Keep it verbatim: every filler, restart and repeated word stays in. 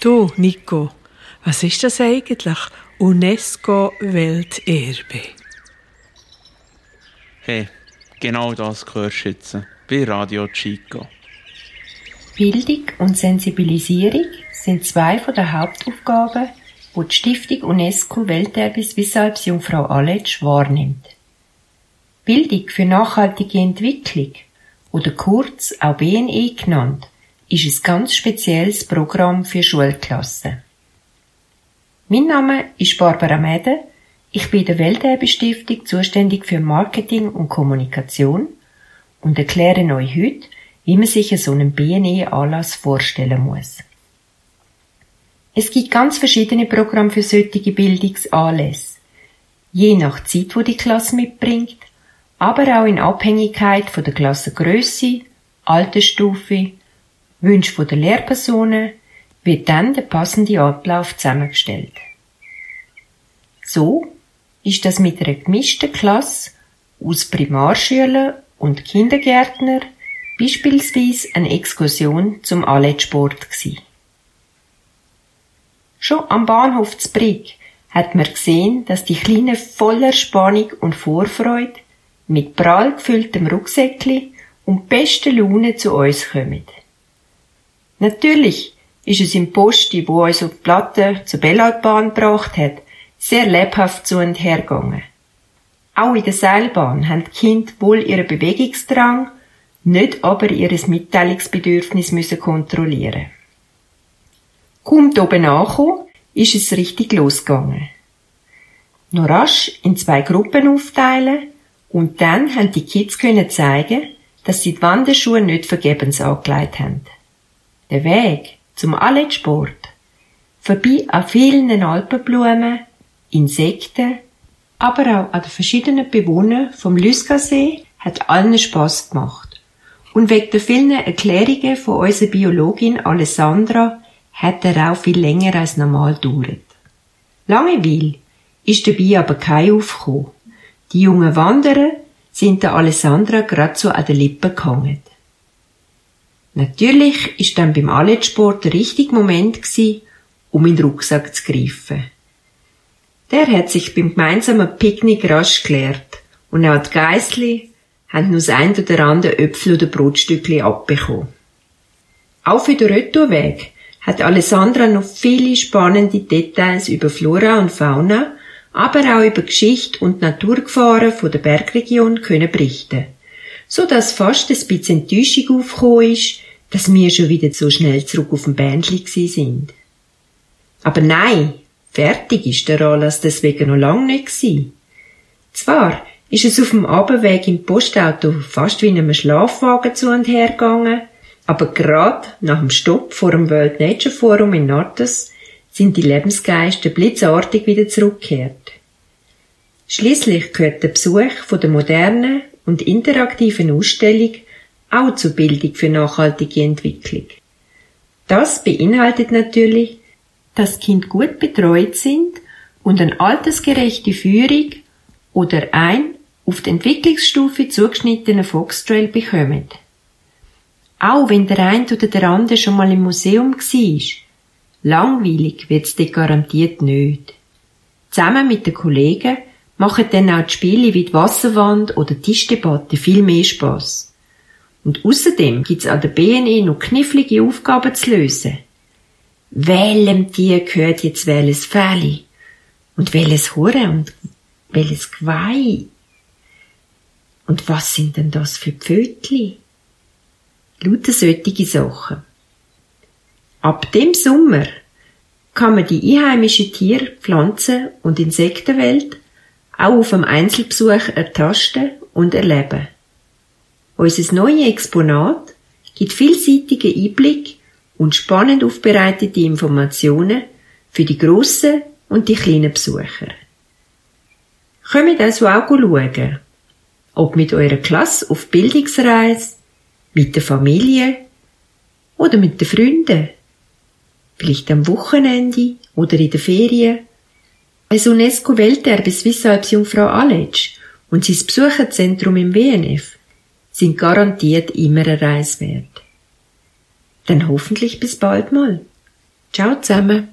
Du, Nico, was ist das eigentlich? UNESCO-Welterbe. Hey, genau das hörst du jetzt bei Radio Chico. Bildung und Sensibilisierung sind zwei von der Hauptaufgaben, die die Stiftung UNESCO Welterbe Swiss Alps Jungfrau Aletsch wahrnimmt. Bildung für nachhaltige Entwicklung, oder kurz auch B N E genannt, ist ein ganz spezielles Programm für Schulklassen. Mein Name ist Barbara Mäde, ich bin in der Welterbe-Stiftung zuständig für Marketing und Kommunikation und erkläre euch heute, wie man sich so einen B N E-Anlass vorstellen muss. Es gibt ganz verschiedene Programme für solche Bildungsanlässe, je nach Zeit, die die Klasse mitbringt, aber auch in Abhängigkeit von der Klassengrösse, Altersstufe, Wünsche der Lehrpersonen, wird dann der passende Ablauf zusammengestellt. So ist das mit einer gemischten Klasse aus Primarschülern und Kindergärtner beispielsweise eine Exkursion zum Aletschsport gsi. Schon am Bahnhof Zbrig hat man gesehen, dass die Kleinen voller Spannung und Vorfreude mit prall gefülltem Rucksäckli und bester Laune zu uns kommen. Natürlich ist es im Posti, wo uns auf die Platte zur Bellaltbahn gebracht hat, sehr lebhaft zu und her gegangen. Auch in der Seilbahn haben die Kinder wohl ihren Bewegungsdrang, nicht aber ihr Mitteilungsbedürfnis müssen kontrollieren. Kaum oben angekommen, ist es richtig losgegangen. Noch rasch in zwei Gruppen aufteilen und dann haben die Kids können zeigen, dass sie die Wanderschuhe nicht vergebens angelegt haben. Der Weg zum Aletschsport, vorbei an vielen Alpenblumen, Insekten, aber auch an den verschiedenen Bewohnern vom Lüskasee hat allen Spass gemacht. Und wegen der vielen Erklärungen von unserer Biologin Alessandra hat er auch viel länger als normal gedauert. Langeweile ist dabei aber kein aufgekommen. Die jungen Wanderer sind der Alessandra gerade so an den Lippen gehangen. Natürlich ist dann beim Aletschsport der richtige Moment gewesen, um in den Rucksack zu greifen. Der hat sich beim gemeinsamen Picknick rasch geleert und auch die Geissli haben nur das ein oder andere Äpfel oder Brotstückchen abbekommen. Auch für den Retourweg hat Alessandra noch viele spannende Details über Flora und Fauna, aber auch über Geschichte und Naturgefahren von der Bergregion können berichten, so dass fast ein bisschen Enttäuschung aufgekommen ist, dass wir schon wieder so schnell zurück auf dem Bändli gsi sind. Aber nein, fertig ist der Anlass deswegen noch lange nicht gsi. Zwar ist es auf dem Abendweg im Postauto fast wie in einem Schlafwagen zu und her gegangen, aber gerade nach dem Stopp vor dem World Nature Forum in Natas sind die Lebensgeister blitzartig wieder zurückgekehrt. Schließlich gehört der Besuch von der modernen und interaktiven Ausstellung auch zur Bildung für nachhaltige Entwicklung. Das beinhaltet natürlich, dass Kinder gut betreut sind und eine altersgerechte Führung oder ein auf die Entwicklungsstufe zugeschnittenen Foxtrail bekommen. Auch wenn der eine oder der andere schon mal im Museum war, langweilig wird's dir garantiert nicht. Zusammen mit den Kollegen machen dann auch die Spiele wie die Wasserwand oder die Tischdebatte viel mehr Spass. Und außerdem gibt's an der B N E noch knifflige Aufgaben zu lösen. Welchem Tier gehört jetzt welches Fell? Und welches Hure und welches Geweih? Und was sind denn das für Pfötli? Lauter solche Sachen. Ab dem Sommer kann man die einheimische Tier-, Pflanzen- und Insektenwelt auch auf einem Einzelbesuch ertasten und erleben. Unser neues Exponat gibt vielseitigen Einblick und spannend aufbereitete Informationen für die grossen und die kleinen Besucher. Kommt also auch schauen, ob mit eurer Klasse auf Bildungsreise, mit der Familie oder mit den Freunden, vielleicht am Wochenende oder in den Ferien. Als UNESCO-Welterbe Swiss Alps Jungfrau Aletsch und sein Besucherzentrum im W N F sind garantiert immer eine Reise wert. Dann hoffentlich bis bald mal. Ciao zusammen.